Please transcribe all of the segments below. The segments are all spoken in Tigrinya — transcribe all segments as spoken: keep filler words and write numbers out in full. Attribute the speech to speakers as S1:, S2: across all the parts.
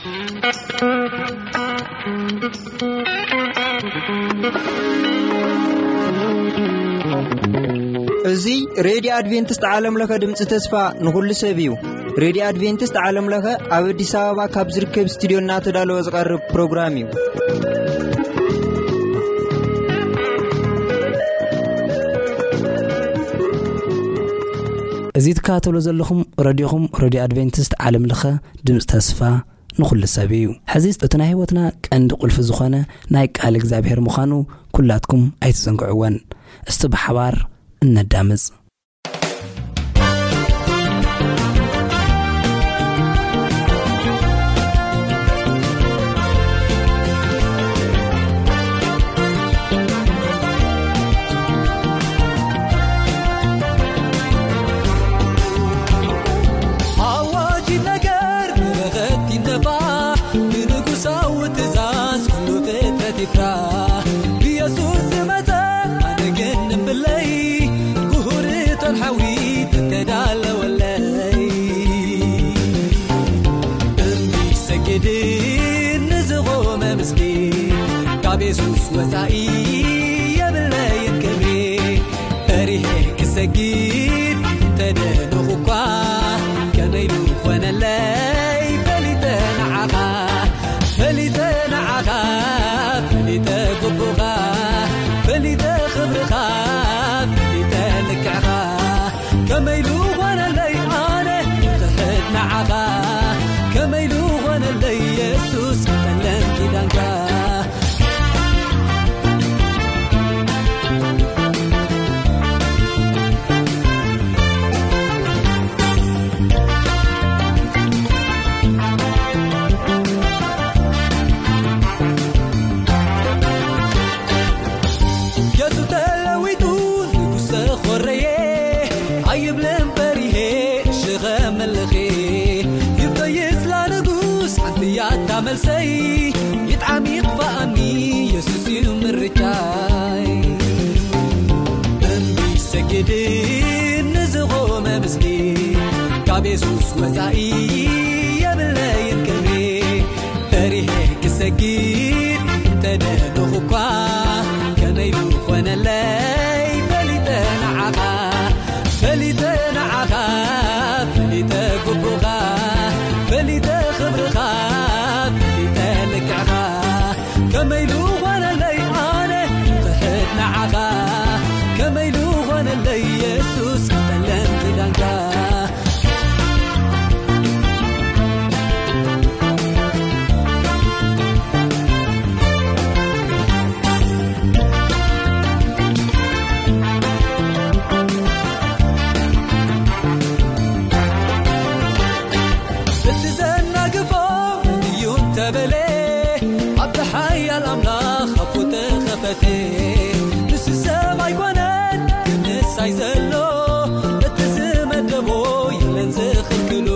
S1: እዙይ ሬዲዮ አድቬንቲስት ዓለም ለኸ ድምፂ ተስፋ ንኹሉ ሰብ እዩ። ሬዲዮ አድቬንቲስት ዓለም ለኸ ኣብ አዲስ አበባ ካብ ዝርከብ ስቱዲዮ እናተዳለወ ዝቐርብ ፕሮግራም እዩ።
S2: እዚ ትከታተሉ ዘለኹም ሬድዮኹም ሬዲዮ አድቬንቲስት ዓለም ለኸ ድምፂ ተስፋ ንኹሉ ሰብ እዩ። ሕዚ እቲ ናይ ህይወትና ቀንዲ ቁልፊ ዝኾነ ናይ ቃል እግዚአብሔር ምዃኑ ኩላትኩም ኣይትዘንግዕዎን። እስቲ ብሓባር እነዳምፅ። ኢየሱስ ወሳኢ የብለይን ክብሪ ፈሪሄ ክሰጊድ ተደንኹኳ ከመይሉ ኾነለይ ፈሊተን ዓኻ ፈሊተን ዓኻ ፈሊተ ግቡኻ ፈሊተ ክብርኻ ፈሊተ ልክዕኻ ከመይሉ ኾነለይ ኣነ ክሕድና ዓኻ ከመይሉ ኾነለይ ኢየሱስ ተለን ኪዳንካ መልሰይ ይጣሚቅ ባአኒ ኢየሱስ ይምርቻይ እንዲ ሰግድ ንዝቆመ ምስሊ ካብ ኢየሱስ ወፃኢ የብለይን ክብሪ ፈሪሄ ክሰግድ ተደንኹኳ ከመይሉ ኾነለይ ፈሊተን ዓኻ ፈሊተን ዓኻ ፈሊተ ግቡኻ ፈሊተ ክብርኻ ከመይሉ ኾነለይ ኣነ ክሕድና ዓኻ ከመይሉ ኾነለይ ኢየሱስ ተለን ኪዳንካ እትዘናግፎ እዩን ተበለ حيال أملاخ خفوت خفتي نس السماء يكونن نس عايزلو بتزم الدبو يلنزخ الكلو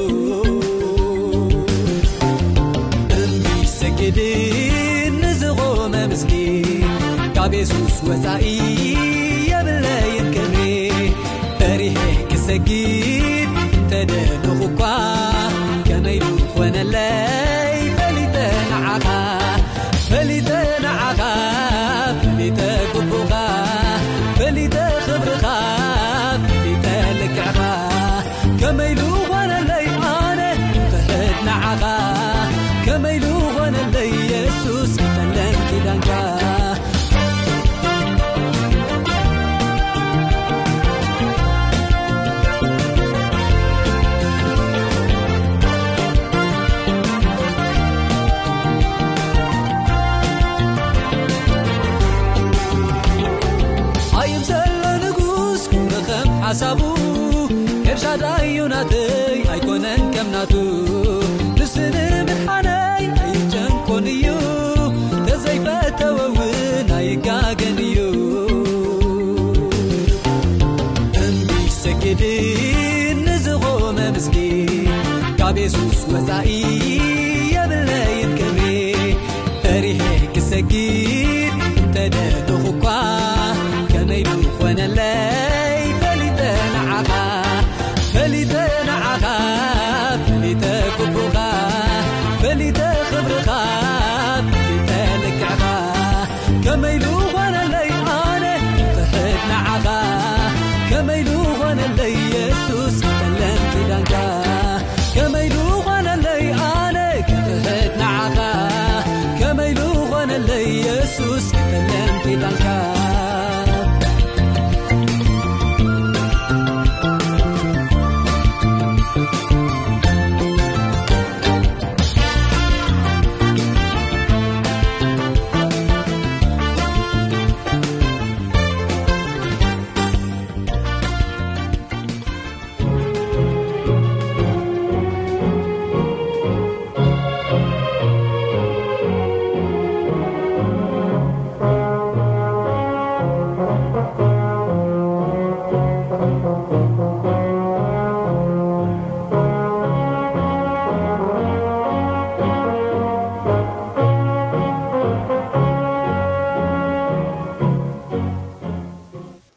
S2: أمي سجدين نزغو ممسكين كاب يسوس وزعي يبلين كمي فريهك سجد تدنخوكا كميلو وانا لاي فليتن عقا فليتن عقا فليتن قبوغا فليتن خبرغا فليتن لكعغا كميلو وانا اللي انا فهدنا عقا كميلو وانا اللي يسوس فلن كدانكا حسابو إرشاداي يوناتي أيكونن كمناتو نسنر محاني أيجن كونيو تزيفة وون أيقاقنيو أمي سكدين نزغو ممسكين كاب يسوس وزعي يبلين كمي فريهك سكين تدنخوكا كميلو خوانا لاي فليتن عقا فليتن عقا فليتن كبوغا فليتن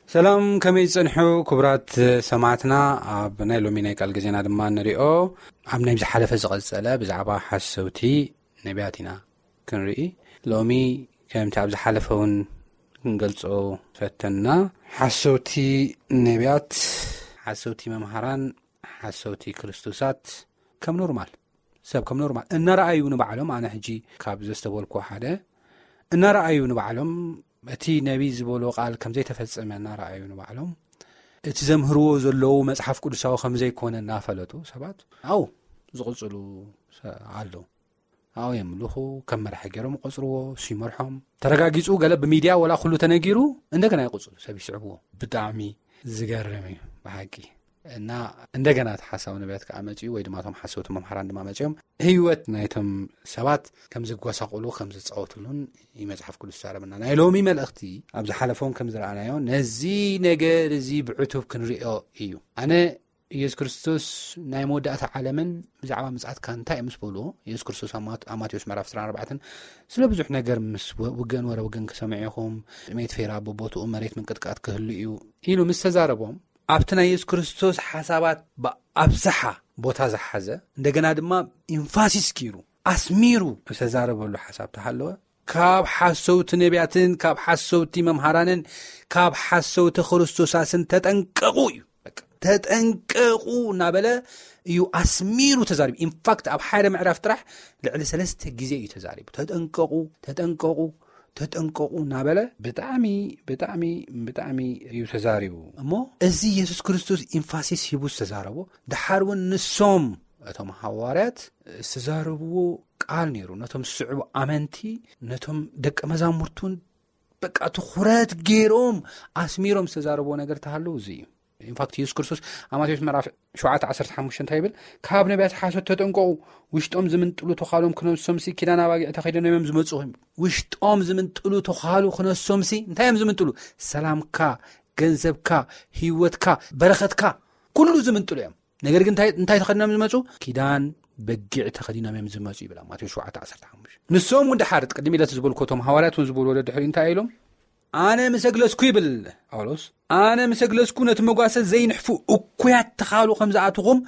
S3: ሰላም ከመይ ጽንሑ ክብራት ሰማዕትና ኣብ ናይ ሎሚ ናይ ቃል ግዜና ድማ ንሪኦ ኣብ ናይ ዝሓለፈ ዝቐጸለ ብዛዕባ ሓሰውቲ ነቢያት ኢና ክንርኢ ሎሚ ከምቲ ኣብ ዝሓለፈውን ክንገልጾ ፈተና ሓሰውቲ ነቢያት ሓሰውቲ መምሃራን ሓሰውቲ ክርስቶሳት ከም ኖርማል ሰብ ከም ኖርማል እናረኣዩ ንባዕሎም ኣነ ሕጂ ካብ ዘስተበልኩ ሓደ እናረኣዩ ንባዕሎም እቲ ነቢ ዝበሎ ቃል ከም ዘይተፈጸመ እናረኣዩ ንባዕሎም እቲ ዘምህርዎ ዘለዉ መጽሓፍ ቅዱሳዊ ከም ዘይኮነ እናፈለጡ ሰባት ኣው ዝቕጽሉ ኣለዉ ኣው የምልኹ ከም መራሒ ገይሮም ቆጽርዎ ሲመርሖም ተረጋጊጹ ገለ ብሚድያ ወላ ኩሉ ተነጊሩ እንደገና ይቆጽሉ ሰብ ይስዕብዎ ብጣዕሚ ዝገርም እዩ ብሓቂ እና እንደገና ተሓሳብ ነቢያት ከኣመጪ ወይ ድማ ቶም ሓሰውቲ መምሃራን ድማ መጪኦም ህይወት ናይቶም ሰባት ከም ዝጓሳቆሉ ከም ዝጻወቱሉን ይመጽሓፍ ቅዱስ ዛረበና ናይ ሎሚ መልእኽቲ ኣብ ዝሓለፎም ከም ዝረኣናዮ ነዚ ነገር እዚ ብዕቱብ ክንሪኦ እዩ ኣነ ኢየሱስ ክርስቶስ ናይ መወዳእታ ዓለምን ብዛዕባ ምጽኣትካ እንታይ ምስ በልዎ ኢየሱስ ክርስቶስ ኣብ ማቴዎስ ምዕራፍ عشرة أربعة ስለ ብዙሕ ነገር ምስ ውገን ወረ ውገን ክሰምዕኹም ሜት ፌራ ቦቦቱ መሬት ምንቅጥቃጥ ክህሉ እዩ ኢሉ ምስ ተዛረቦም ኣብቲ ናይ ኢየሱስ ክርስቶስ ሓሳባት ብኣብዝሓ ቦታ ዝሓዘ እንደገና ድማ ኢንፋሲስ ኪሩ ኣስሚሩ ዝተዛረበሉ ሓሳብ ተሃለወ ካብ ሓሰውቲ ነቢያትን ካብ ሓሰውቲ መምሃራንን ካብ ሓሰውቲ ክርስቶሳትን ተጠንቀቁ እዩ ተጠንቀቁ እናበለ እዩ ኣስሚሩ ተዛሪቡ ኢንፋክት ኣብ ሓደ ምዕራፍ ጥራሕ ልዕሊ ሰለስተ ግዜ እዩ ተዛሪቡ ተጠንቀቁ ተጠንቀቁ ተጠንቀቁ እናበለ ብጣዕሚ ብጣዕሚ ብጣዕሚ እዩ ተዛሪቡ እሞ እዚ ኢየሱስ ክርስቶስ ኢንፋሲስ ሂቡስ ተዛረቦ ድሓርውን ንሶም እቶም ሐዋርያት ዝተዛረብዎ ቃል ነይሩ ነቶም ስዑብ ኣመንቲ ነቶም ደቀ መዛሙርቱን በቃ ትኹረት ገይሮም ኣስሚሮም ዝተዛረብዎ ነገር ተሃለው እዚ እዩ ኢንፋክት ኢየሱስ ክርስቶስ ማቴዎስ ምዕራፍ سبعة عشرة خمسة ታይብል ካብ ነቢያት ሓሰት ተጠንቀቁ ውሽጦም ዝምንጥሉ ተኻሎም ክነሶምሲ ኪዳና ባጊዕ ተኸይደኖ እዮም ዝመጹ ውሽጦም ዝምንጥሉ ተኻሉ ክነሶምሲ እንታይም ዝምንጥሉ ሰላምካ ገንዘብካ ህይወትካ በረኸትካ ኩሉ ዝምንጥሉ እዮም ነገር ግን እንታይ ተኸድኖም ዝመጹ ኪዳን በጊዕ ተኸዲኖም እዮም ዝመጹ ይብላ ማቴዎስ سبعة عشرة خمسة ንሶም ወንድሓርት ቅድም ኢለ ዝብልኮቶም ሐዋርያት ዝብልዎ ድሕሪ እንታይ ኢሎም ኣነ መሰግለስኩ ይብል ጳውሎስ ኣነ መሰግለስኩ ነቲ መጓሰት ዘይንሕፉ እኩያት ተኻሉ ከም ዝኣትኹም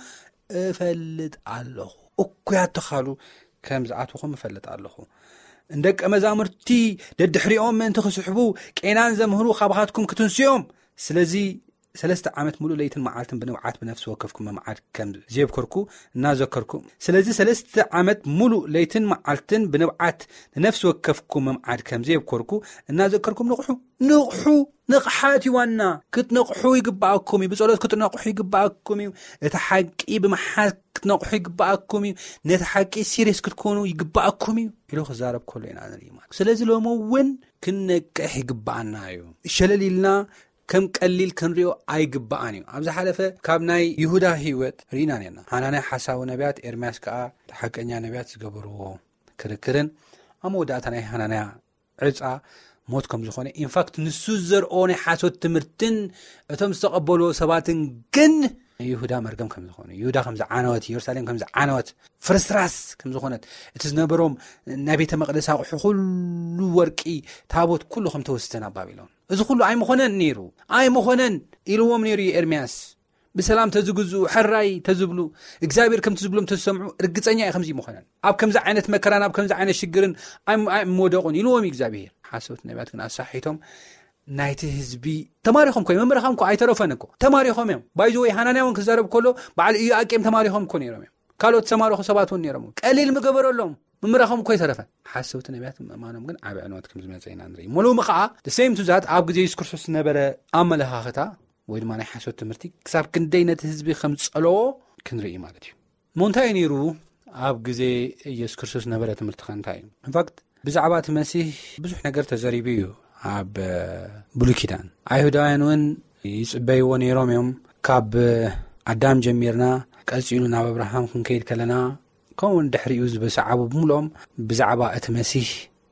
S3: እፈልጥ ኣለኹ እኩያት ተኻሉ ከም ዝኣትኹም እፈልጥ ኣለኹ እንደቀ መዛሙርቲ ደድሕሪኦም ምእንቲ ክስሕቡ ቄናን ዘምህሩ ካብኻትኩም ክትንስዮም ስለዚ ሰለስተ ዓመት ሙሉ ለይትን መዓልትን ብንብዓት ብነፍሲ ወከፍኩም መምዓድ ከም ዘየብከርኩ እናዘከርኩ ስለዚ ሰለስተ ዓመት ሙሉ ለይትን መዓልትን ብንብዓት ነፍሲ ወከፍኩም መምዓድ ከም ዘየብከርኩ እናዘከርኩም ንቕሑ ንቕሑ ንቕሓት ይዋና ክትነቕሑ ይግባአኩም ብጸሎት ክትነቕሑ ይግባአኩም እቲ ሓቂ ብመሓዝ ክትነቕሑ ይግባአኩም ነቲ ሓቂ ሲሪየስ ክትኮኑ ይግባአኩም ኢሉ ክዛረብ ከሎ ኢና ንርኢ ማለት ስለዚ ሎሞ እውን ክንነቅሕ ይግባአና እዩ ሸለሊልና ከም ቀሊል ክንሪኦ ኣይግባአን እዩ ኣብ ዝሓለፈ ካብ ናይ ይሁዳ ህይወት ሪና ነና ሃናናይ ሓሳቡ ነቢያት ኤርምያስ ከዓ ተሓቀኛ ነቢያት ዝገበርዎ ክርክርን ኣብ መወዳእታ ናይ ሃናናያ ዕፃ ሞት ከም ዝኾነ ኢንፋክት ንሱ ዘርኦ ናይ ሓሶት ትምህርትን እቶም ዝተቐበልዎ ሰባትን ግን ይሁዳ መርገም ከም ዝኾነ ይሁዳ ከም ዝዓነወት ኢየሩሳሌም ከም ዝዓነወት ፍርስራስ ከም ዝኾነት እቲ ዝነበሮም ናይ ቤተ መቕደስ ኣቑሑ ኩሉ ወርቂ ታቦት ኩሉ ከም ተወስደን ኣብ ባቢሎን እዚ ኩሉ ኣይምኾነን ነይሩ ኣይምኾነን ኢልዎም ነይሩ ኤርምያስ ብሰላም ተዝግዙ ሕራይ ተዝብሉ እግዚአብሔር ከም ትዝብሎም ተሰምዑ እርግጸኛ እዩ ከምዚ ይምኾነን ኣብ ከምዚ ዓይነት መከራን ኣብ ከምዚ ዓይነት ሽግርን ኣይምወደቑን ኢልዎም እግዚአብሔር ሓሰውት ነቢያት ግን ኣሳሒቶም ናይቲ ህዝቢ ተማሪኾም ኮይ መምረኻም ኮ ኣይተረፈን እኮ ተማሪኾም እዮም ባይዞ ወይ ሃናናያውን ክዛረብ ከሎ በዓል እዩ ኣቄም ተማሪኾም ኮ ነይሮም እዮም ካልኦት ተማሪኹ ሰባትን ነይሮም ቀሊል ምገበረሎም መምረኻም ኮይ ተረፈን ሓሰውት ነቢያት ማኖም ግን ዓብ ዕንወት ከም ዝመፀይና ንርኢ ሙሉም ከዓ the same to that ኣብ ግዜ ኢየሱስ ክርስቶስ ነበረ ኣመለኻኽታ ወይ ድማ ናይ ሓሰውት ትምህርቲ ክሳብ ክንደይ ነቲ ህዝቢ ከም ጸለዎ ክንርኢ ማለት እዩ ሞንታይ ነይሩ ኣብ ግዜ ኢየሱስ ክርስቶስ ነበረ ትምህርቲ ከንታይ እዩ ኢንፋክት ብዛዕባ እቲ መሲህ ብዙሕ ነገር ተዘሪቡ እዩ ኣብ ብሉይ ኪዳን ኣይሁዳውያን እውን ይጽበይዎ ነይሮም እዮም ካብ ኣዳም ጀሚርና ቀፂሉ ናብ አብርሃም ክንከይድ ከለና ከምኡውን ድሕሪኡ ዝበሰዓቡ ብምሎም ብዛዕባ እቲ መሲህ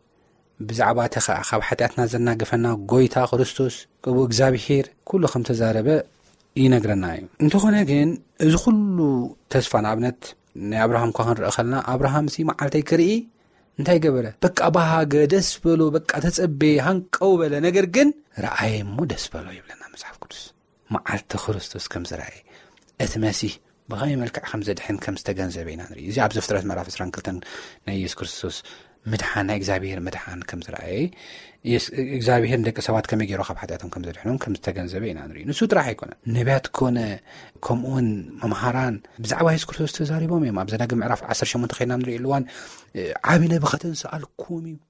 S3: ብዛዕባ እቲ ካብ ሓጢኣትና ዘናገፈና ጎይታ ክርስቶስ ቅቡ እግዚአብሔር ኩሉ ከም ተዛረበ ይነግረና እዩ እንተኾነ ግን እዚ ኩሉ ተስፋ ንኣብነት ናይ አብርሃም እኳ ክንርኢ ከለና አብርሃም ሲ መዓልተይ ክርኢ እንታይ ገበረ በቃ ባሃገ ደስ ብሎ በቃ ተጸበ ሃንቀው በለ ነገር ግን ረአየሙ ደስ ብሎ ይብለና መጽሐፍ ቅዱስ መዓልተ ክርስቶስ ከም ዝራእየ እቲ መሲህ ብኸመይ መልክዕ ከም ዘድሕን ከም ዝተገንዘበና ንርኢ እዚ ኣብ ዘፍጥረት ምዕራፍ عشرين وكلتين ናይ ኢየሱስ ክርስቶስ ምድሓን ናይ እግዚአብሔር ምድሓን ከም ዝራእየ እግዚአብሔር ደቂ ሰባት ከመይ ገይሩ ካብ ሓጢአቶም ከም ዘድሕኖም ከም ዝተገንዘበና ንርኢ ንሱ ጥራሕ ኣይኮነ ነቢያት ኮነ ከምኡን መምሃራን ብዛዕባ ኢየሱስ ክርስቶስ ተዛሪቦም እዮም ኣብ ዘዳግም ምዕራፍ عشرة وثمانية ኸይና ንርኢ ልዋን ዓቢ ነቢ ከተንሰኣልኩም እዩ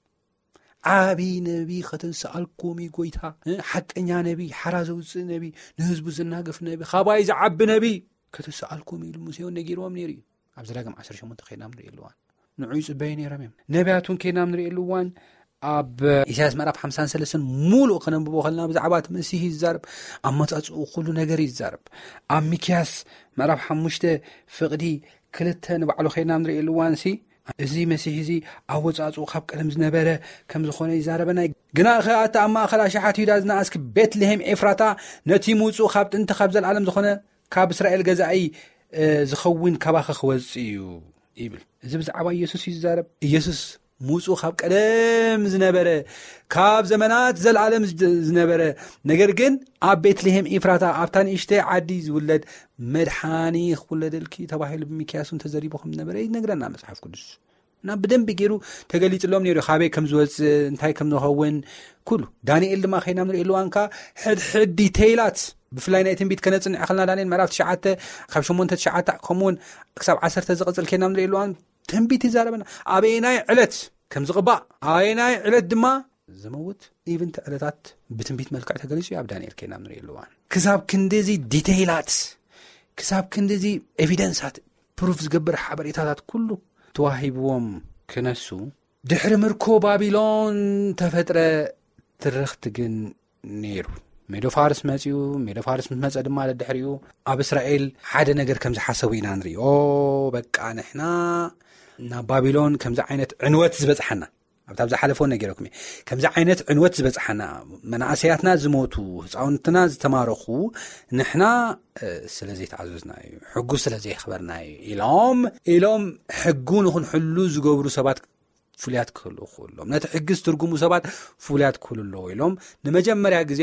S3: ዓቢ ነቢ ከተንሰኣልኩም እዩ ጎይታ ሓቀኛ ነቢ ሓራ ዘውፅእ ነቢ ንህዝቡ ዝናገፍ ነቢ ኻባይ ዝዓቢ ነቢ ከተንሰኣልኩም ኢሉ ሙሴ ነጊሮም ነይሩ ኣብ ዘዳግም عشرة وثمانية ኸይና ንርኢ ልዋን ንዑይ ጽበይ ነይሮም ነቢያቱን ከይና ንርኢ ልዋን ኣብ ኢሳይያስ ምዕራፍ خمسة وثلاثين ሙሉእ ከነንብቦ ከለና ብዛዕባ መሲህ ይዛረብ ኣብ መጻጽኡ ኩሉ ነገር ይዛረብ ኣብ ሚክያስ ምዕራፍ خمسة ፍቕዲ ክልተ ንባዕሉ ኸይና ንርኢ ልዋን ሲ እዚ መሲህ እዚ ኣብ ወጻጽኡ ካብ ቀደም ዝነበረ ከም ዝኾነ ይዛረበና ግና ኸኣታ ኣብ ማእኸል ሸሓት ይሁዳ ዝናኣስክ ቤትልሔም ኤፍራታ ነቲ ሙፁእ ካብ ጥንቲ ካብ ዘለዓለም ዝኾነ ካብ እስራኤል ገዛኢ ዝኸውን ካባኸ ክወጽእ እዩ ይብል እዚ ብዛዕባ ኢየሱስ ይዛረብ ኢየሱስ ሙፁእ ካብ ቀደም ዝነበረ ካብ ዘመናት ዘለዓለም ዝነበረ ነገር ግን ኣብ ቤትልሔም ኤፍራታ ኣብታ ንእሽተ ዓዲ ዝውለድ መድሓኒ ክውለደልኪ ተባሂሉ ብሚክያስን ተዘሪቡ ከም ዝነበረ ይነግረና መጽሓፍ ቅዱስ እና ብደንብ ገይሩ ተገሊጽሎም ነይሩ ካበይ ከም ዝወፅእ እንታይ ከም ዝኸውን ኩሉ ዳንኤል ድማ ኸይና ንርኢ ልዋንካ ሕድሕድ ዲቴይላት ብፍላይ ናይ ትንቢት ከነጽንዕ ኸልና ዳንኤል ምዕራፍ ትሽዓተ ካብ ሸሞንተ ትሽዓተ ከምኡውን ክሳብ ዓሰርተ ዝቕጽል ከይና ንርኢ ልዋን ትንቢት ይዛረበና ኣበየናይ ዕለት ከም ዝቕባእ ኣበየናይ ዕለት ድማ ዝመውት ኢቭን ዕለታት ብትንቢት መልክዕ ተገሊጹ ኣብ ዳንኤል ከይና ንርኢ ልዋን ክሳብ ክንደዚ ዲቴይላት ክሳብ ክንደዚ ኤቪደንሳት ፕሩፍ ዝገብር ሓበሬታታት ኩሉ ተዋሂብዎም ክነሱ ድሕሪ ምርኮ ባቢሎን ተፈጥረ ትርኽቲ ግን ነይሩ ሜዶ ፋርስ መጺኡ ሜዶ ፋርስ መጸ ድማ ለድሕሪኡ ኣብ እስራኤል ሓደ ነገር ከም ዝሓሰቡ ኢና ንርኢ ኦ በቃ ንሕና ናብ ባቢሎን ከምዚ ዓይነት ዕንወት ዝበጽሐና ኣብታ ዝሓለፈ ነገርኩም ከምዚ ዓይነት ዕንወት ዝበጽሐና መናእሰያትና ዝሞቱ ህፃውንትና ዝተማረኹ ንሕና ስለዚ ተዓዘዝና እዩ ሕጉ ስለዚ ይኽበርና እዩ ኢሎም ኢሎም ሕጉ ንኽንሕሉ ዝገብሩ ሰባት ፍልያት ክህሉ ክህሎም ነቲ ሕግስ ትርጉሙ ሰባት ፍልያት ክህሉ ኢሎም ንመጀመርያ ግዜ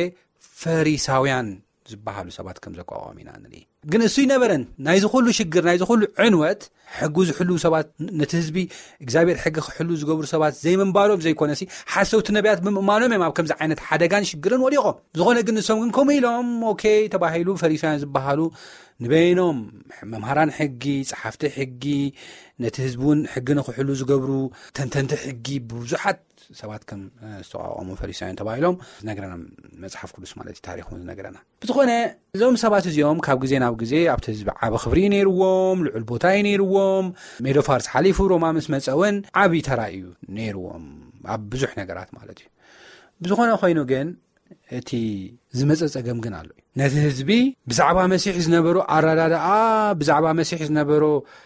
S3: ፈሪሳውያን ዝበሃሉ ሰባት ከም ዘቋቋሙ ኢና ንርኢ ግን እሱ ይነበረን ናይ ዝኹሉ ሽግር ናይ ዝኹሉ ዕንወት ሕጉ ዝሕሉ ሰባት ነቲ ህዝቢ እግዚአብሔር ሕጊ ክሕሉ ዝገብሩ ሰባት ዘይምንባሮም ዘይኮነሲ ሓሰውቲ ነቢያት ብምእማኖም እዮም ኣብ ከምዚ ዓይነት ሓደጋን ሽግርን ወዲቖም ዝኾነ ግን ንሶም ግን ከምኡ ኢሎም ኦኬ ተባሂሉ ፈሪሳውያን ዝበሃሉ ንበይኖም መምሃራን ሕጊ ጸሓፍቲ ሕጊ ነቲ ህዝቡን ሕጊ ንኽሕሉ ዝገብሩ ተንተንቲ ሕጊ ብዙሓት ሰባት ከም ዝተቋቋሙ ፈሪሳውያን ተባሂሎም ዝነገረና መጽሓፍ ቅዱስ ማለት ታሪኹ ዝነገረና ብዝኾነ እዞም ሰባት እዚኦም ካብ ግዜ ናብ ግዜ ኣብቲ ህዝቢ ዓቢ ክብሪ ነይርዎም ልዑል ቦታ ነይርዎም ሜዶ ፋርስ ሓሊፉ ሮማ ምስ መጸውን ዓቢ ተራእዩ ነይርዎም ኣብ ብዙሕ ነገራት ማለት እዩ ብዝኾነ ኮይኑ ግን እቲ ዝመጸ ጸገም ግን ኣሎ ነቲ ህዝቢ ብዛዕባ መሲሕ ዝነበሩ ኣረዳድኣ ብዛዕባ መሲሕ ዝነበሩ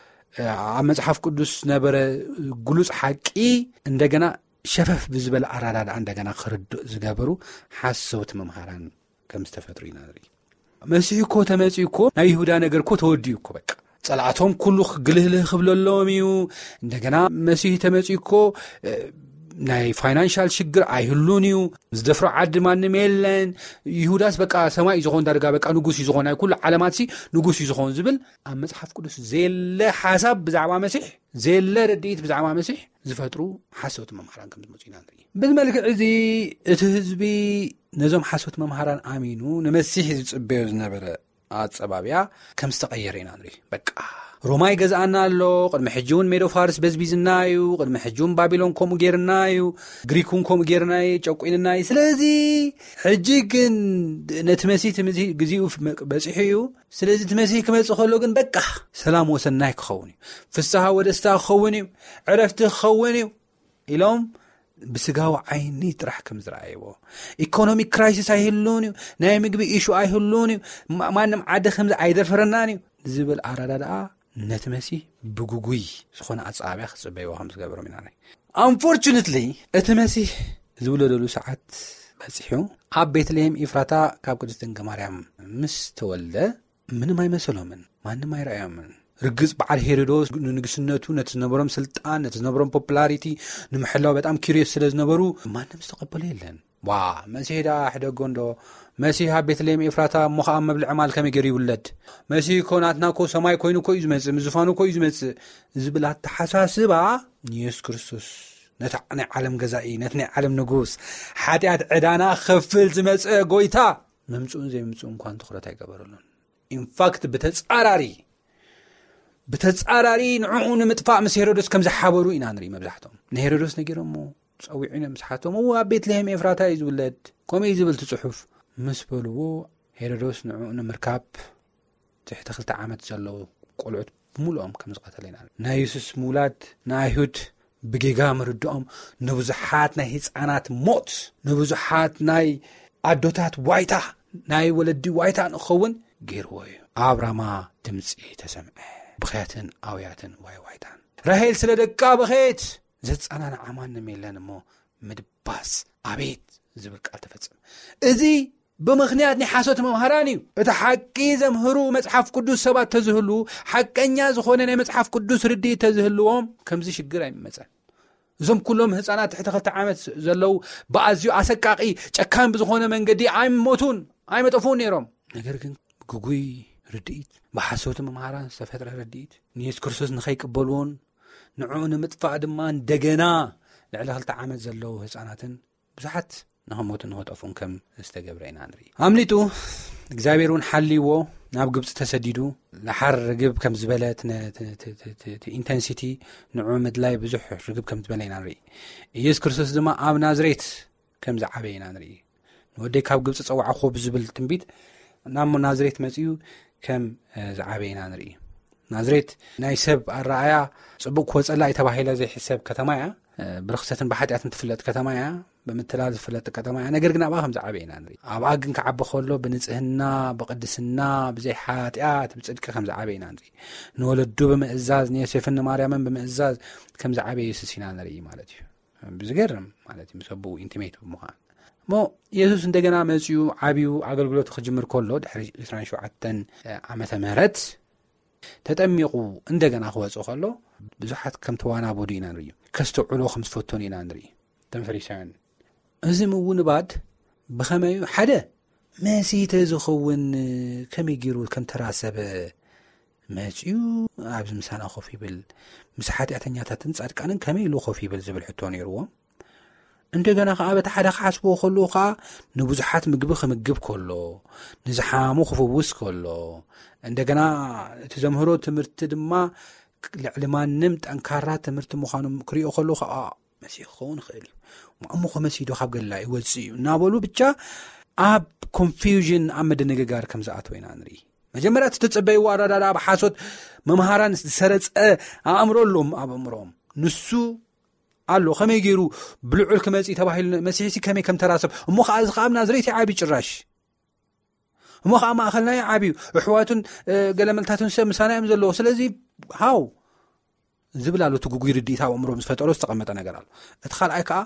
S3: ኣብ መጽሓፍ ቅዱስ ነበረ ግሉጽ ሓቂ እንደገና ሸፈፍ ብዝበለ ኣረዳድኣ እንደገና ክርድእ ዝገበሩ ሓሰውቲ መምሃራን ከም ዝተፈጥሩ ኢና ንርኢ መሲሕ እኮ ተመጺኡ እኮ ናይ ይሁዳ ነገር እኮ ተወዲኡ እኮ በቃ ጸላእቶም ኩሉ ክግልህልህ ክብለሎም እዩ እንደገና መሲሕ ተመጺኡ እኮ ናይ ፋይናንሻል ሽግር ኣይህሉን እዩ ዝደፍሮ ዓዲ ማንም የለን ይሁዳስ በቃ ሰማይ ይዝኾን ዳርጋ በቃ ንጉስ ይዝኾን ናይ ኩሉ ዓለማት ሲ ንጉስ ይዝኾን ዝብል ኣብ መጽሓፍ ቅዱስ ዘለ ሓሳብ ብዛዕባ መሲሕ ዘለ ረድኢት ብዛዕባ መሲሕ ዝፈጥሩ ሓሰውቲ መምሃራን ከም ዝመጹ ኢና ንርኢ ብዝመልክዕ እዚ እቲ ህዝቢ ነዞም ሓሰውቲ መምሃራን ኣሚኑ ንመሲሕ ዝጽበዮ ዝነበረ ኣጸባብያ ከም ዝተቐየረ ኢና ንርኢ በቃ ሮማይ ገዛአና ኣሎ ቅድሚ ሕጂውን ሜዶ ፋርስ በዝቢዝና እዩ ቅድሚ ሕጂውን ባቢሎን ከምኡ ጌርና እዩ ግሪኩን ከምኡ ጌርና እዩ ጨቁይንና እዩ ስለዚ ሕጂ ግን ነቲ መሲሕ ግዜኡ በፂሑ እዩ ስለዚ እቲ መሲሕ ክመጽእ ከሎ ግን በቃ ሰላም ወሰናይ ክኸውን እዩ ፍስሓ ወደስታ ክኸውን እዩ ዕረፍቲ ክኸውን እዩ ኢሎም ብስጋዊ ዓይኒ ጥራሕ ከም ዝረኣይዎ ኢኮኖሚክ ክራይሲስ ኣይህሉን እዩ ናይ ምግቢ ኢሹ ኣይህሉን እዩ ማንም ዓዲ ከምዚ ኣይደፈረናን እዩ ዝብል ኣረዳድኣ ነቲ መሲሕ ብጉጉይ ዝኾነ ኣጸባብያ ክጽበይዎ ከም ዝገበሮም ኢና ንርኢ አንፎርቹኔትሊ እቲ መሲሕ ዝውለደሉ ሰዓት በፂሑ ኣብ ቤትልሔም ኤፍራታ ካብ ቅድስት ድንግል ማርያም ምስ ተወልደ ምንም ኣይመሰሎምን ማንም ኣይረኣዮምን ርግጽ በዓል ሄሮዶስ ንግስነቱ ነቲ ዝነበሮም ስልጣን ነቲ ዝነበሮም ፖፑላሪቲ ንምሕላው በጣም ኪሪየስ ስለ ዝነበሩ ማንም ዝተቀበለ የለን ዋ መሲህ ዳ ሕደጎ እንዶ መሲህ ኣብ ቤተልሔም ኤፍራታ ሞኻ መብልዕ ማል ከመይ ገይሩ ይውለድ መሲህ ኮናትና ኮ ሰማይ ኮይኑ ኮ እዩ ዝመጽእ ምዝፋኑ ኮ እዩ ዝመጽእ ዝብል ኣተሓሳስባ ኢየሱስ ክርስቶስ ነቲ ናይ ዓለም ገዛኢ ነቲ ናይ ዓለም ንጉስ ሓጢኣት ዕዳና ክፍል ዝመጽእ ጎይታ መምጽኡን ዘይምጽኡን እንኳን ትኹረት ኣይገበረሉን ኢንፋክት ብተጻራሪ ብተጻራሪ ንዕኡ ንምጥፋእ ምስ ሄሮዶስ ከም ዝሓበሩ ኢና ንርኢ መብዛሕቶም ንሄሮዶስ ነጊሮሞ ጸዊዑና ምስሓቶም او ኣብ ቤተልሔም ኤፍራታ እዩ ዝውለድ ከመይ ዝብል ትጽሑፍ ምስ በልዎ ሄሮዶስ ንዕኡ ንምርካብ ትሕቲ ክልተ ዓመት ዘለዎ ቆልዑት ሙሉኦም ከም ዝቀተለና ናይ ኢየሱስ ሙላድ ናይ አይሁድ ብጌጋ ምርድኦም ንብዙሓት ናይ ህፃናት ሞት ንብዙሓት ናይ ኣዶታት ዋይታ ናይ ወለዲ ዋይታ ንኸውን ገይርዎ እዩ ኣብራማ ድምጺ ተሰምዐ ብኸያትን ኣውያትን ዋይ ዋይታን ራሄል ስለ ደቃ በኸት ዘጻናና አማን ነመለን እሞ ምድባስ አቤት ዝብል ቃል ተፈጽመ እዚ በምኽንያት ንሓሶት መምሃራን እዩ እቲ ሓቂ ዘምህሩ መጽሓፍ ቅዱስ ሰባት ተዝህሉ ሓቀኛ ዝኾነ ናይ መጽሓፍ ቅዱስ ርድኢ ተዝህልዎም ከምዚ ሽግር ኣይመጸን እዞም ኩሎም ህፃናት ትሕቲ ክልተ ዓመት ዘለው በኣዝዩ ኣሰቃቂ ጨካን ብዝኾነ መንገዲ ኣይሞቱን ኣይመጠፉን ነይሮም ነገር ግን ጉጉይ ርድኢት ብሓሶት መምሃራን ዝተፈጥረ ርድኢት ንኢየሱስ ክርስቶስ ንኸይቅበልዎን ንዕኡ ንምጥፋእ ድማ እንደገና ልዕሊ ክልተ ዓመት ዘለው ህፃናትን ብዙሓት ንኸሞቱ ንኸጠፉን ከም ዝተገብረ ኢና ንርኢ ኣምሊጡ እግዚኣብሔር እውን ሓልይዎ ናብ ግብፂ ተሰዲዱ ለሓር ርግብ ከም ዝበለት ኢንተንሲቲ ንዕኡ ምድላይ ብዙሕ ርግብ ከም ዝበለ ኢና ንርኢ ኢየሱስ ክርስቶስ ድማ ኣብ ናዝሬት ከም ዝዓበየ ኢና ንርኢ ንወደይ ካብ ግብፂ ፀዋዕኹ ብዝብል ትንቢት ናብ ናዝሬት መፅኡ ከም ዝዓበየ ኢና ንርኢ ናዝሬት ናይ ሰብ ኣረኣያ ጽቡቕ ክወፀላ የተባሂለ ዘይሕሰብ ከተማ እያ ብርክሰትን ብሓጢኣትን ትፍለጥ ከተማ እያ ብምትላል ዝፍለጥ ከተማ እያ ነገር ግን ኣብኣ ከም ዝዓበየ ኢና ንርኢ ኣብኣ ግን ክዓቢ ከሎ ብንጽህና ብቅድስና ብዘይ ሓጢኣት ብጽድቂ ከም ዝዓበየ ኢና ንርኢ ንወለዱ ብምእዛዝ ንዮሴፍን ንማርያምን ብምእዛዝ ከም ዝዓበየ ኢየሱስ ኢና ንርኢ ማለት እዩ ብዝገርም ማለት እዩ ምስ ኣቦኡ ኢንቲሜት ብምዃን እሞ ኢየሱስ እንደገና መፅኡ ዓብዩ ኣገልግሎቱ ክጅምር ከሎ ድሕሪ ዒስራን ሸውዓተን ዓመተ ምህረት ተጠሚቁ እንደገና ክወጽእ ከሎ ብዙሓት ከም ተዋናበዱ ኢና ንርኢ ከስተውዕሎ ከም ዝፈቶን ኢና ንርኢ እቶም ፈሪሳውያን እዚ ምውን ባድ ብኸመይ ሓደ መሲህ ተዝኸውን ከመይ ገይሩ ከም ተራሰበ መፅኡ ኣብዚ ምሳና ኮፍ ይብል ምስ ሓጢኣተኛታትን ጻድቃንን ከመይ ኢሉ ኮፍ ይብል ዝብል ሕቶ ነይርዎም እንደገና ከዓ በታ ሓደ ክሓስቦ ከሎ ከዓ ንብዙሓት ምግቢ ክምግብ ከሎ ንዝሓሙ ክፍውስ ከሎ እንደገና እቲ ዘምህሮ ትምህርቲ ድማ ልዕሊ ማንም ጠንካራ ትምህርቲ ምዃኑ ክሪኦ ከሎ ከዓ መሲህ ክኸውን ይኽእል እዩ እሞ ከመሲህ ዶ ካብ ገላ ይወፅእ እዩ እናበሉ ብቻ ኣብ ኮንፊውዥን ኣብ ምድንግጋር ከም ዝኣተው ኢና ንርኢ መጀመርያ ተጸበይዎ ኣረዳዳ ብሓሶት መምሃራን ዝሰረፀ ኣእምሮሎም ኣብ ኣእምሮም ንሱ ኣሎ ከመይ ገይሩ ብልዑል ክመጽእ ተባሂሉ መሲህ ከመይ ከም ተራሰብ እሞ ከዓ እዚ ከዓ ናዝሬት ዓቢ ጭራሽ እሞ ከዓ ማእኸልና ዓብዩ ኣሕዋቱን ገለመልታቱን ሰብ ምሳና እዮም ዘለዎ ስለዚ ሃው ዝብል ኣሎ ትጉጉይ ርድኢት ኣብ ኣእምሮም ዝፈጠሮ ዝተቐመጠ ነገር ኣሎ እቲ ካልኣይ ከዓ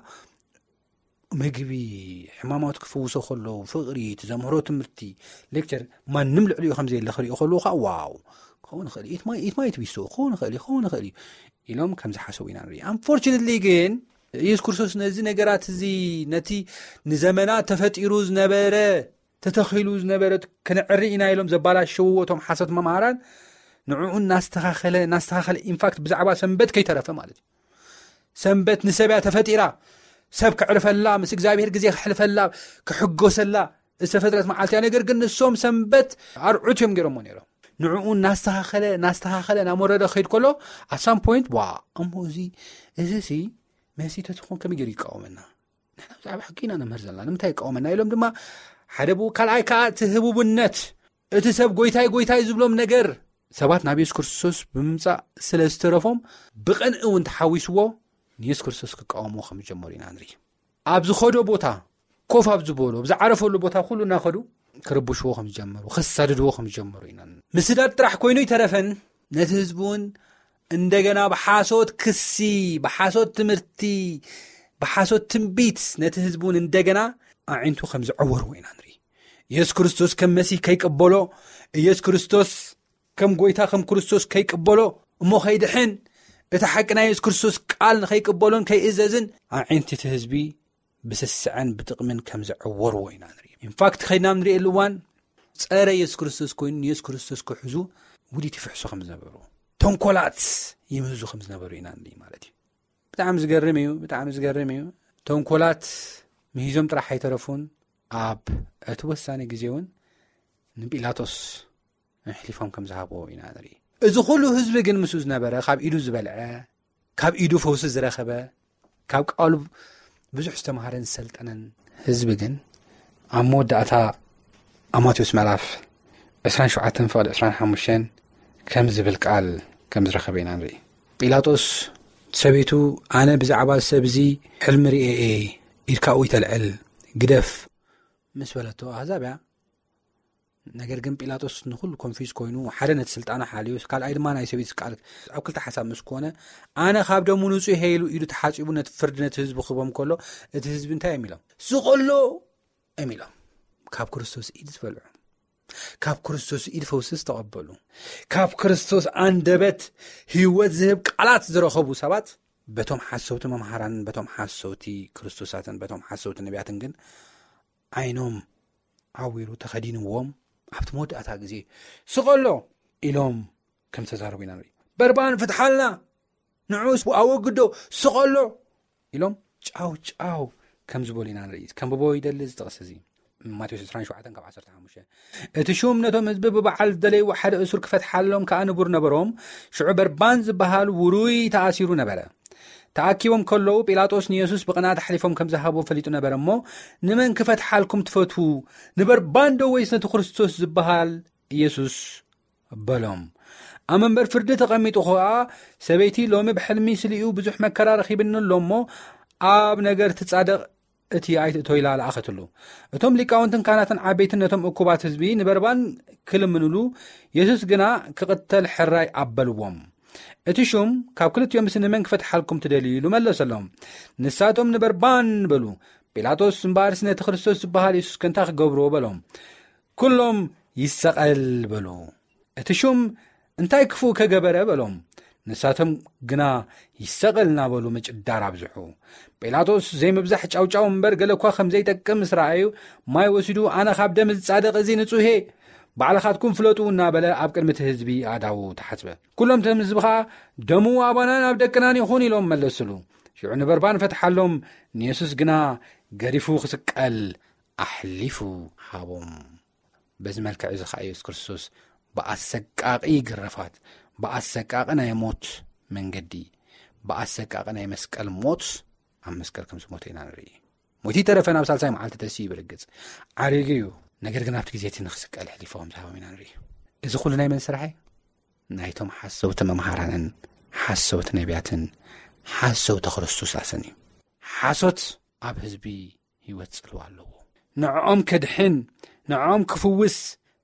S3: ምግቢ ሕማማት ክፍውሶ ከሎ ፍቕሪ ዘምህሮ ትምህርቲ ሌክቸር ማንም ልዕሊኡ ከምዘየለ ክሪኦ ከሎ ከዓ ዋው ክኸውን ይኽእል ኢትማይ ትቢሶ ክኸውን ይኽእል ክኸውን ይኽእል ኢሎም ከም ዝሓሰቡ ኢና ንርኢ አንፎርቹኔትሊ ግን ኢየሱስ ክርስቶስ ነዚ ነገራት እዚ ነቲ ንዘመናት ተፈጢሩ ዝነበረ ተተኺሉ ዝነበረ ክንዕሪ ኢና ኢሎም ዘባላሸውዎ እቶም ሓሶት መምሃራን ንዕኡ እናስተኻኸለ እናስተኻኸለ ኢንፋክት ብዛዕባ ሰንበት ከይተረፈ ማለት እዩ ሰንበት ንሰብያ ተፈጢራ ሰብ ክዕርፈላ ምስ እግዚኣብሔር ግዜ ክሕልፈላ ክሕጎሰላ ዝተፈጥረት መዓልትያ ነገር ግን ንሶም ሰንበት ኣርዑት እዮም ገይሮሞ ነይሮም ንዕኡ እናስተኻኸለ እናስተኻኸለ ናሞረደ ኸይድ ከሎ at some point ዋ እሞ እዚ እዚ ሲ መሲህ ተትኾን ከመይ ገይሩ ይቃወመና ንሕና ብዛዕባ ሕጊ ኢና ነምህር ዘለና ንምንታይ ይቃወመና ኢሎም ድማ ሓደ ቡ ካልኣይ ከዓ ትህቡብነት እቲ ሰብ ጎይታይ ጎይታይ ዝብሎም ነገር ሰባት ናብ ኢየሱስ ክርስቶስ ብምምጻእ ስለ ዝተረፎም ብቕንዕ እውን ተሓዊስዎ ንኢየሱስ ክርስቶስ ክቃወሙ ከም ጀመሩ ኢና ንርኢ ኣብ ዝኸዶ ቦታ ኮፍ ኣብ ዝበሎ ብዝዓረፈሉ ቦታ ኩሉ እናኸዱ ክርብሽዎ ከም ጀመሩ ክሳድድዎ ከም ጀመሩ ኢና ምስዳድ ጥራሕ ኮይኑ ይተረፈን ነቲ ህዝቡን እንደገና ብሓሶት ክሲ ብሓሶት ትምህርቲ ብሓሶት ትንቢት ነቲ ህዝቡን እንደገና ኣዒንቱ ከም ዝዕወርዎ ኢና ንርኢ ኢየሱስ ክርስቶስ ከም መሲህ ከይቀበሎ ኢየሱስ ክርስቶስ ከም ጎይታ ከም ክርስቶስ ከይቅበሎ እሞ ከይድሕን እቲ ሓቂ ናይ ኢየሱስ ክርስቶስ ቃል ንከይቅበሎን ከይእዘዝን ዓይንቲ እቲ ህዝቢ ብስስዕን ብጥቕምን ከም ዝዕወርዎ ኢና ንርኢ። ኢንፋክት ከይድና ንሪኤሉ እዋን ፀረ ኢየሱስ ክርስቶስ ኮይኑ ኢየሱስ ክርስቶስ ክሕዙ ውዲት ይፍሕሱ ከም ዝነበሩ ተንኮላት ይምህዙ ከም ዝነበሩ ኢና ንርኢ ማለት እዩ። ብጣዕሚ ዝገርም እዩ ብጣዕሚ ዝገርም እዩ። ተንኮላት ምሂዞም ጥራሕ ኣይተረፉን ኣብ እቲ ወሳኒ ግዜ እውን ንጲላጦስ ሕሊፎም ከም ዝሃብዎ ኢና ንርኢ። እዚ ኩሉ ህዝቢ ግን ምስኡ ዝነበረ ካብ ኢዱ ዝበልዐ ካብ ኢዱ ፈውሲ ዝረኸበ ካብ ቃሉ ብዙሕ ዝተምሃረን ዝሰልጠነን ህዝቢ ግን ኣብ መወዳእታ ኣብ ማቴዎስ ምዕራፍ عشرين وسبعة فقد عشرين وخمسة ከም ዝብል ቃል ከም ዝረኸበ ኢና ንርኢ። ጲላጦስ ሰበይቱ ኣነ ብዛዕባ ሰብዚ ሕልሚ ርኤ ኢድካኡ ይተልዕል ግደፍ ምስ በለቶ ኣዛብያ ነገር ግን ጲላጦስ ንኩሉ ኮንፊዝ ኮይኑ ሓደ ነቲ ስልጣና ሓልዩ ካልኣይ ድማ ናይ ሰበይቱ ቃል ኣብ ክልተ ሓሳብ ምስ ኮነ ኣነ ካብ ደሙ ንጹህ ሄሉ ኢዱ ተሓፂቡ ነቲ ፍርዲ ነቲ ህዝቢ ክቦም ከሎ እቲ ህዝቢ እንታይ የሚሎም ዝቆሎ የሚሎም ካብ ክርስቶስ ኢድ ዝበልዑ ካብ ክርስቶስ ኢድ ፈውሲ ተቀበሉ ካብ ክርስቶስ አንደበት ህይወት ዝህብ ቃላት ዝረኸቡ ሰባት በቶም ሓሰውቲ መምሃራን በቶም ሓሰውቲ ክርስቶሳትን በቶም ሓሰውቲ ነቢያትን ግን ዓይኖም ዓዊሩ ተኸዲንዎም ኣብቲ መወዳእታ ግዜ ስቆሎ ኢሎም ከም ተዛረቡ ኢና ንርኢ። በርባን ፍትሓልና ንዑስ ኣወግዶ ስቆሎ ኢሎም ጫው ጫው ከም ዝበሉ ኢና ንርኢ። ከም በቦ ይደል ዝጠቕስ እዚ ማቴዎስ عشرين وسبعة ካብ عشرة وخمسة እቲ ሹም ነቶም ህዝቢ ብበዓል ዝደለይዎ ሓደ እሱር ክፈትሓሎም ከኣንቡር ነበሮም ሽዑ በርባን ዝበሃል ውሩይ ተኣሲሩ ነበረ። ተኣኪቦም ከለዉ ጲላጦስ ንኢየሱስ ብቕናት ሓሊፎም ከም ዝሃቦ ፈሊጡ ነበረ እሞ ንመን ክፈትሓልኩም ትፈትዉ ንበርባን ዶ ወይስ ነቲ ክርስቶስ ዝበሃል ኢየሱስ በሎም። ኣብ መንበር ፍርዲ ተቐሚጡ ኸዓ ሰበይቲ ሎሚ ብሕልሚ ስልኡ ብዙሕ መከራ ረኺብኒ ኣሎ እሞ ኣብ ነገር ትጻደቕ እቲ ኣይትእቶይ ኢላ ለኣኸትሉ እቶም ሊቃውንትን ካህናትን ዓበይትን ነቶም እኩባት ህዝቢ ንበርባን ክልምንሉ ኢየሱስ ግና ክቕተል ሕራይ ኣበልዎም። እቲ ሹም ካብ ክልቲኦም ምስ ንመን ክፈትሓልኩም ትደልዩ ኢሉ መለሰሎም። ንሳቶም ንበርባን በሉ። ጲላጦስ እምበኣርስ ነቲ ክርስቶስ ዝበሃል ኢየሱስ ከንታ ክገብርዎ በሎም። ኩሎም ይሰቐል በሉ። እቲ ሹም እንታይ ክፉእ ከገበረ በሎም። ንሳቶም ግና ይሰቐል እናበሉ ምጭዳር ኣብዝሑ። ጲላጦስ ዘይምብዛሕ ጫውጫው እምበር ገለ እኳ ከም ዘይጠቅም ምስ ረኣዩ ማይ ወሲዱ ኣነ ካብ ደም ዝጻደቕ እዚ ንጹሄ ባዕልኻትኩም ፍለጡ እናበለ ኣብ ቅድሚቲ ህዝቢ ኣዳው ተሓስበ። ኩሎም ቶም ህዝቢ ከዓ ደሙ ኣባናን ኣብ ደቅናን ይኹን ኢሎም መለስሉ። ሽዑ ንበርባን ፈትሓሎም ንኢየሱስ ግና ገሪፉ ክስቀል ኣሕሊፉ ሃቦም። በዚ መልክዕ እዚ ከዓ ኢየሱስ ክርስቶስ ብኣሰቃቂ ግረፋት ብኣሰቃቂ ናይ ሞት መንገዲ ብኣሰቃቂ ናይ መስቀል ሞት ኣብ መስቀል ከም ዝሞተ ኢና ንርኢ። ሞቲ ተረፈ ናብ ሳልሳይ መዓልቲ ተሲኡ ብርግጽ ዓሪጉ እዩ። ነገር ግን ኣብቲ ግዜ እቲ ንክስቀል ሕሊፉ ከም ዝሃቦም ኢና ንርኢ። እዚ ኩሉ ናይ መን ስራሕ ናይቶም ሓሰውቲ መምሃራንን ሓሰውቲ ነቢያትን ሓሰውቲ ክርስቶሳትን እዩ። ሓሶት ኣብ ህዝቢ ህይወት ጽልዋ ኣለዎ። ንዕኦም ከድሕን ንዕኦም ክፍውስ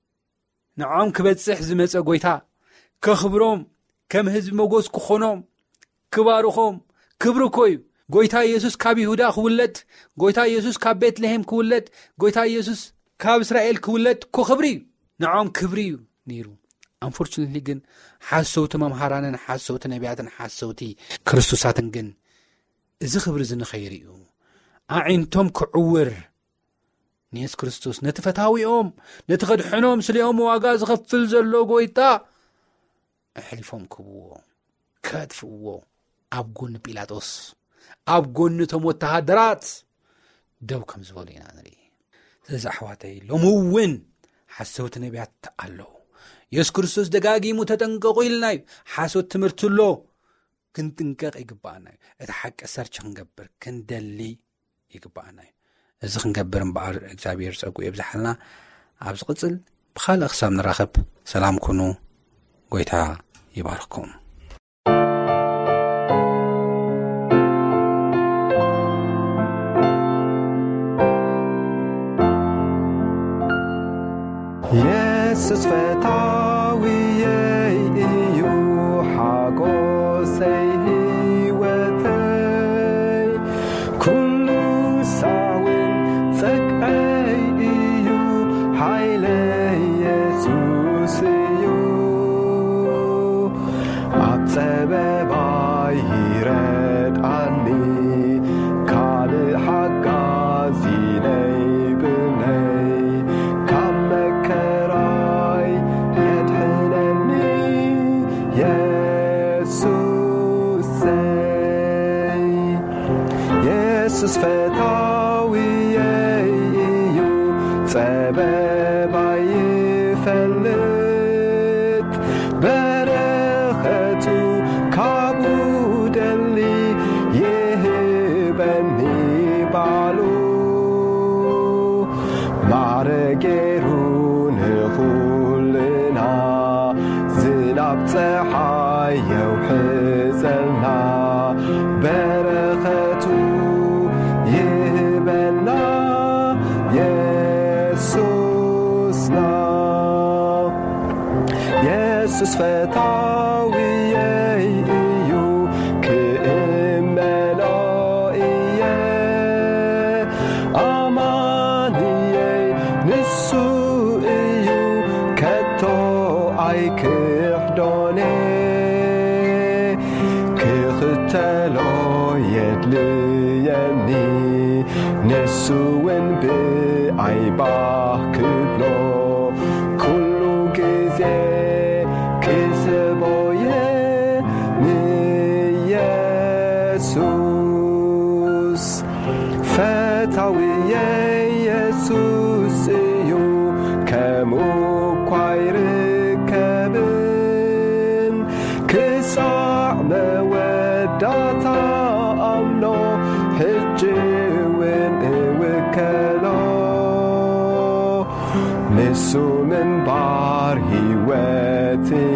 S3: ንዕኦም ክበጽሕ ዝመጸ ጎይታ ከኽብሮም ከም ህዝቢ መጎስ ክኾኖም ክባርኾም ክብሪ ኮዩ ጎይታ ኢየሱስ ካብ ይሁዳ ክውለድ ጎይታ ኢየሱስ ካብ ቤትልሔም ክውለድ ጎይታ ኢየሱስ ካብ እስራኤል ክውለድ ክኽብሪ ንዕኦም ክብሪ እዩ ነይሩ። አንፎርቹኔትሊ ግን ሓሰውቲ መምሃራንን ሓሰውቲ ነቢያትን ሓሰውቲ ክርስቶሳትን ግን እዚ ክብሪ ዝንኸይር እዩ ኣዒንቶም ክዕውር ንኢየሱስ ክርስቶስ ነቲ ፈታዊኦም ነቲ ኸድሕኖም ስሊኦም ዋጋ ዝኸፍል ዘሎ ጎይታ ኣሕሊፎም ክብዎ ከድፍዎ ኣብ ጎኒ ጲላጦስ ኣብ ጎኒ ቶም ወተሃደራት ደው ከም ዝበሉ ኢና ንርኢ። እዚ ኣሕዋተይ ሎሚ እውን ሓሰውቲ ነቢያት ኣለዉ። ኢየሱስ ክርስቶስ ደጋጊሙ ተጠንቀቑ ኢልናዩ። ሓሶት ትምህርቲ ኣሎ ክንጥንቀቕ ይግባአና እዩ። እቲ ሓቂ ሰርች ክንገብር ክንደሊ ይግባአና እዩ። እዚ ክንገብር እምበኣር እግዚኣብሔር ፀጉኡ የብዛሓልና። ኣብ ዝቕፅል ብኻልእ ክሳብ ንራኸብ ሰላም ኩኑ። ጎይታ ይባርኩም።
S4: ኢየሱስ ፈታዊየይ እዩ ሓጎሰይ ህይወተይ ኩሉ ሳውን ፀግዐይ እዩ ሓይለይ ኢየሱስ እዩ ይረድኣኒ ካልእ ሓጋዚ ነይብለይ ካብ መከራይ የድሕነኒ የሱሰይ የሱስ ፈታዊየይ እዩ ጸበባይ ይፈልጥ በረኸቱ ካቡ ደሊ ይህበኒ ባሉ ማረጌሩ ንኹልና ዝናብ ፀሓይ የውሕዘልና በረኸቱ ይህበና የሱስና የሱስ ፈታዊየይ እዩ ክእመኖ እየ ኣማንየይ ንሱ እዩ ከቶ ኣይክሕዶኔ ክኽተሎ የድልየኒ ንሱውን ብኣይባህ ክብሎ ኩሉ ጊዜ ክስቦየ ንየሱስ ፈታዊየ የሱስ እዩ ከምኳይ ርከብን ክሳዕ መወዳታ ኣምኖ ሕጅውን እውከሎ ንሱ ምንባር ሕይወት